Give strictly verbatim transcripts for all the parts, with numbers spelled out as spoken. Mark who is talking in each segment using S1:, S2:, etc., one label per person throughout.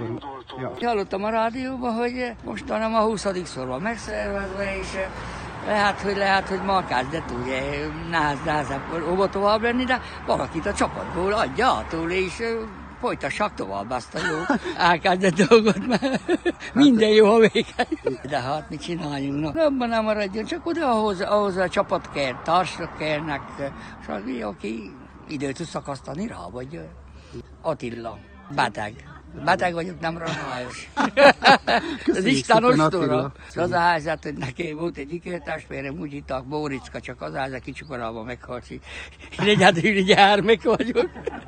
S1: akkor... Ja.
S2: Hallottam a rádióban, hogy mostanában a huszadik van megszervezve, és lehet, hogy lehet, hogy ma kezdett ugye nehezebb hova tovább lenni, de valakit a csapatból adja ától, és folytassák tovább azt a jó elkezdett dolgot, mert minden jó a vége. De hát mit csináljunk? Abban nem maradjon, csak oda ahhoz, ahhoz a csapat kell, társak kellnek, és aki időt tud szakasztani rá, vagy Attila, beteg. Beteg vagyok, nem ranályos. Az Isten ostora. Az a helyzet, hogy neki volt egy ikértestvérem, úgy hitták Bóricka, csak az helyzet kicsikorában meghalt, hogy én egyedül gyermek vagyok.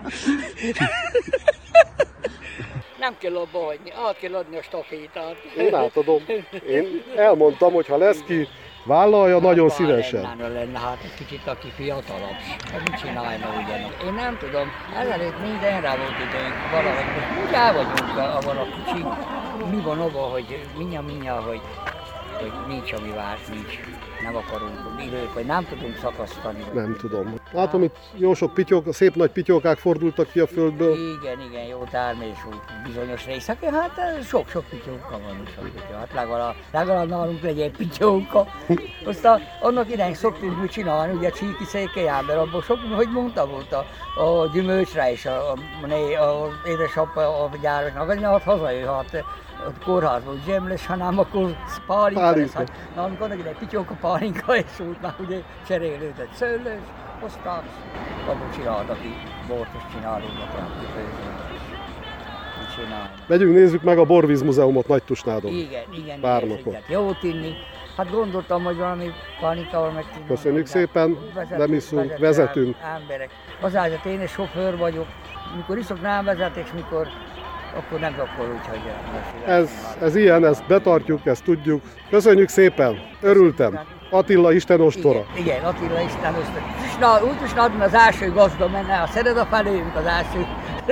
S2: Nem kell abba hagyni, át kell adni a stafétát.
S1: Én átadom. Én elmondtam, hogy ha lesz ki, vállalja nagyon szívesen.
S2: Lenne, lenne, hát egy kicsit aki fiatalabb, mit csinálna ugyanak. Én nem tudom, ezelőtt mindenre volt időnk, valahogy úgy el vagyunk abban a kicsi, mi van abban, hogy mindjárt, hogy, hogy nincs ami vár, nincs, nem akarunk időt, vagy nem tudunk szakasztani.
S1: Nem tudom. Látom, itt jó sok pityók, szép nagy pityókák fordultak ki a földből.
S2: Igen, igen, jó termés út bizonyos részeken, hát sok-sok pityóka van, sok pityó. Hát legalább, legalább nálunk legyen pityóka. Aztán annak idején szoktunk mi csinálni, ugye a Csíki Székelyember, abban sok, hogy mondta volt a, a gyümölcsre is, a, a, a édesapa a gyárosnak, hogy ne hát hazajöhet a kórházban, hogy nem lesz, hanem akkor pálinka lesz. Hát, na, amikor annak idején pityóka pálinka, és úgy már ugye cserélődött szőlős, aztán abban csináltak ki, bort is csinálunk, kifőzünk.
S1: Megyünk, nézzük meg a Borvíz Múzeumot Nagytusnádon.
S2: Igen, igen,
S1: Párnapot.
S2: Jót inni. Hát gondoltam, hogy valami pálinkával meg tudunk.
S1: Köszönjük szépen, nem iszunk, vezetünk.
S2: Emberek. Az állít, én is sofőr vagyok. Mikor iszok, nem vezetek, és mikor, akkor nem akkor úgy, hogy...
S1: Ez, ez ilyen, ezt betartjuk, ezt tudjuk. Köszönjük szépen, örültem. Attila Isten ostora.
S2: Igen, igen, Attila Isten ostora. Úgy is adni az első gazda menne, a Szereda felé, mint az első.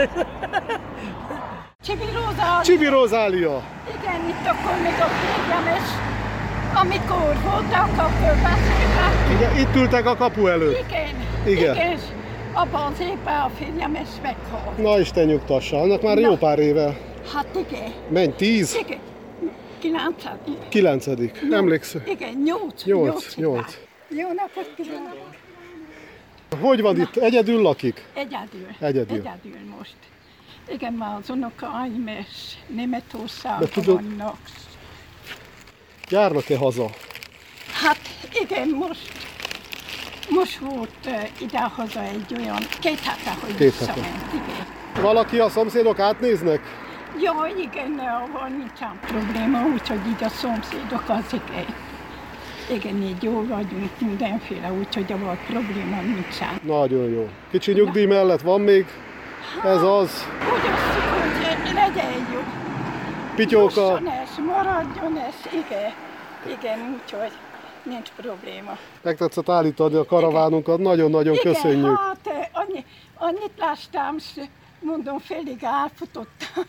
S3: Csibi Rozália.
S1: Csibi Rozália.
S3: Igen, itt akkor még a férjem, és amikor voltak, akkor beszéltek.
S1: Igen, itt ültek a kapu előtt.
S3: Igen,
S1: igen.
S3: igen, és abban az évben a férjem is meghalt.
S1: Na Isten nyugtassa, annak már Na. jó pár éve.
S3: Hát igen.
S1: Menj, tíz?
S3: Igen. Kilencedik.
S1: Kilencedik, emlékszem.
S3: Igen, nyolc.
S1: Nyolc, nyolc.
S3: Jó napot kívánok.
S1: Hogy van Na. itt? Egyedül lakik?
S3: Egyedül.
S1: Egyedül.
S3: Egyedül most. Igen, már az unokáim és Németországban vannak.
S1: Járnak-e haza?
S3: Hát igen, most, most volt uh, ide-haza egy olyan két hete, hogy visszament. Igen.
S1: Valaki a szomszédok átnéznek?
S3: Ja, igen, van nincsen probléma, úgyhogy így a szomszédok az igen. Igen, így jó vagyunk mindenféle, úgyhogy a probléma nincsen.
S1: Nagyon jó. Kicsi nyugdíj Na. mellett van még? Ez az.
S3: Úgy azt, hogy legyen jó.
S1: Pityóka.
S3: Jusson ez, maradjon ez, igen. Igen, úgyhogy nincs probléma.
S1: Meg tetszett állítani a karavánunkat, nagyon-nagyon köszönjük.
S3: Hát annyi, annyit láttam, mondom, félig elfutottam.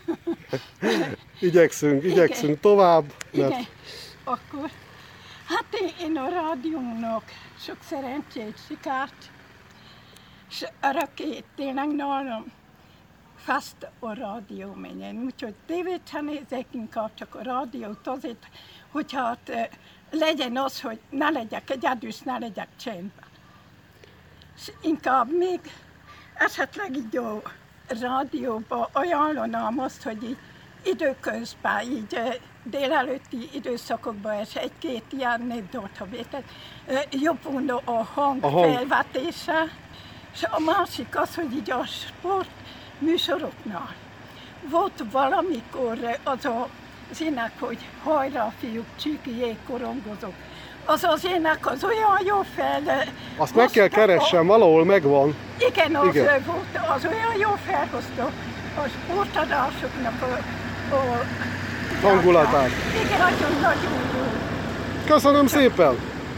S1: igyekszünk, igyekszünk igen. tovább. Mert...
S3: Igen, akkor hát én, én a rádiónak sok szerencsét, sikert, és örökét tényleg nálam fast a rádió menjen, úgyhogy tévét sem nézek, inkább csak a rádiót azért, hogy hát legyen az, hogy ne legyek egyedül, ne legyek csendben. És inkább még esetleg így a rádióban ajánlanám azt, hogy így időközben, így délelőtti időszakokban és egy-két ilyen névdalt, ha vétek, jobb volna a hang, a hang felvetése, és a másik az, hogy így a sport műsoroknál volt valamikor az a az ének, hogy hajrá fiúk, csíki jégkorongozók. Az az ének az olyan jó fel.
S1: Azt meg kell keressem, valahol megvan.
S3: Igen, az, igen. Volt, az olyan jó felhozta a sportadásoknak a, a
S1: hangulatát.
S3: Igen, nagyon-nagyon jó.
S1: Köszönöm Csak... szépen!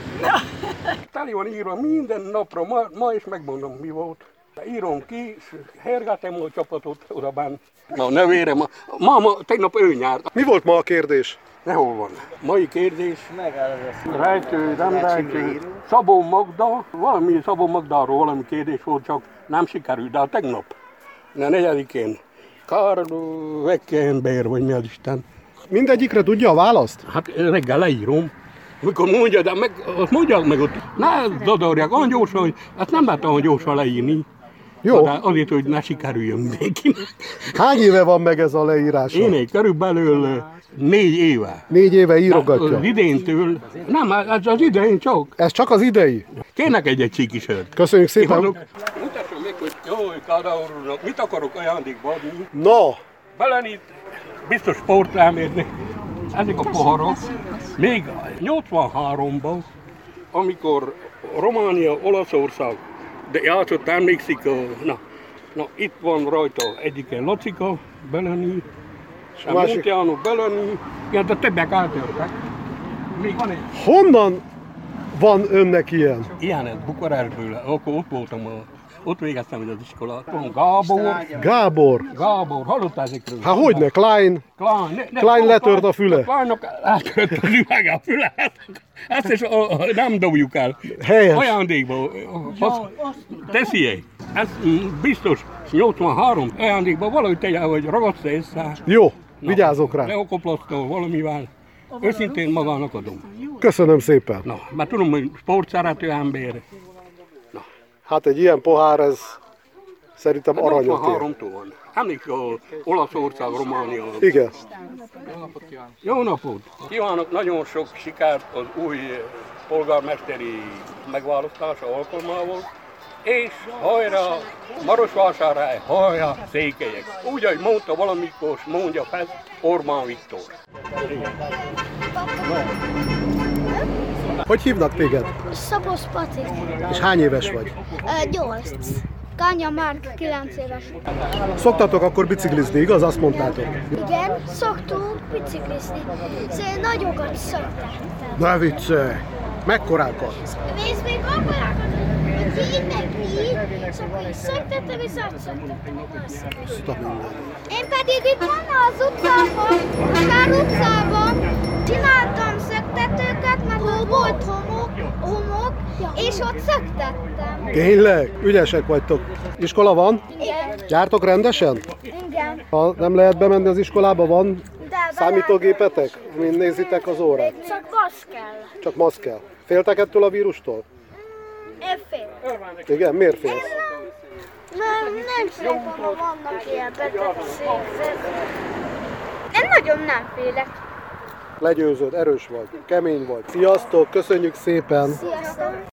S4: Teli van írva minden napra, ma, ma is megmondom mi volt. Írom ki, hergetem a csapatot oda bánt. A nevérem, ma, ma, tegnap ő nyárt.
S1: Mi volt ma a kérdés?
S4: Nehol van. Mai kérdés, rejtő, nem rejtő, Szabó Magda, valami Szabó Magdáról valami kérdés volt, csak nem sikerült, de a tegnap, a negyedikén Karl Weckenberg, vagy mi az Isten.
S1: Mindegyikre tudja a választ?
S4: Hát reggel leírom. Amikor mondja, de meg, azt mondják meg ott, ne dodorják olyan gyorsan, hogy hát nem lehet olyan gyorsan leírni.
S1: Jó.
S4: De azért, hogy ne sikerüljön mindenkinek.
S1: Hány éve van meg ez a leírás?
S4: Én egy körülbelül négy éve.
S1: Négy éve írogatja.
S4: Az idéntől, nem, ez az idején csak.
S1: Ez csak az idei?
S4: Kérnek egy-egy csíki sört.
S1: Köszönjük szépen.
S4: Mutatom meg, hogy jó, Kádár úrnak, mit akarok ajándékba adni.
S1: Na,
S4: Belenit, biztos sportrámérni. Ezek a poharok. Még nyolcvanháromban, amikor Románia, Olaszország, de játszott, emlékszik, na, na, itt van rajta egyiken Lacika, Beleni, és a Montiano, Beleni, ja, de többek átjörtek. Még van egy.
S1: Honnan van önnek ilyen?
S4: Ilyenet, Bukarestből, akkor ott voltam, a, ott végeztem az iskolát. Van Gábor.
S1: Gábor.
S4: Gábor, hallottál ezekről?
S1: Hát hogyne, Klein.
S4: Klein, ne, ne,
S1: Klein letört a füle.
S4: Kleinnak eltört az üveg a füle. Ezt is a, a, nem dobjuk el.
S1: Helyes.
S4: Ajándékba. Teszi-e? Ez biztos nyolcvanhárom ajándékba valahogy tegye, hogy ragadsz össze.
S1: Jó, vigyázok rá.
S4: Leokoplasztó valamivel. Őszintén magának adom.
S1: Köszönöm szépen.
S4: Na, mert tudom, hogy sportszerető ember.
S1: Hát egy ilyen pohár, ez szerintem aranyat ér.
S4: nyolcvanháromtól van. Emlékszik a Olaszország, Románia.
S1: Igen.
S4: Jó napot! Kívánok nagyon sok sikert az új polgármesteri megválasztása alkalmával, és hajrá Marosvásárhely, hajrá Székelyek. Úgy, ahogy mondta valamikor, mondja fel Orbán Viktor.
S1: Hogy hívnak téged?
S5: Szabos Pati.
S1: És hány éves vagy?
S5: Nyolc. Kánya Márk, kilenc éves.
S1: Szoktatok akkor biciklizni, igaz? Azt mondtátok.
S5: Igen, szoktunk biciklizni. Szóval nagyokat szoktattam.
S1: Ne viccelj! Mekkorákat?
S5: Nézd még akkorákat, hogy így meg így, és akkor is szoktattam, és azt szoktattam. Én pedig itt van az utcában, a Kár utcában csináltam szöktetőket, mert ott volt homok, homok, és ott szöktettem.
S1: Tényleg? Ügyesek vagytok. Iskola van?
S5: Igen.
S1: Jártok rendesen?
S5: Igen.
S1: Ha nem lehet bemenni az iskolába, van
S5: De
S1: számítógépetek, amin nézitek az órát?
S5: csak basz kell.
S1: Csak maszk kell. Féltek ettől a vírustól?
S5: Én félek.
S1: Igen? Miért félsz?
S5: Nem, nem szeretem, ha vannak ilyen betegségek. Én nagyon nem félek.
S1: Legyőzöd, erős vagy, kemény vagy. Sziasztok, köszönjük szépen!
S5: Sziasztok!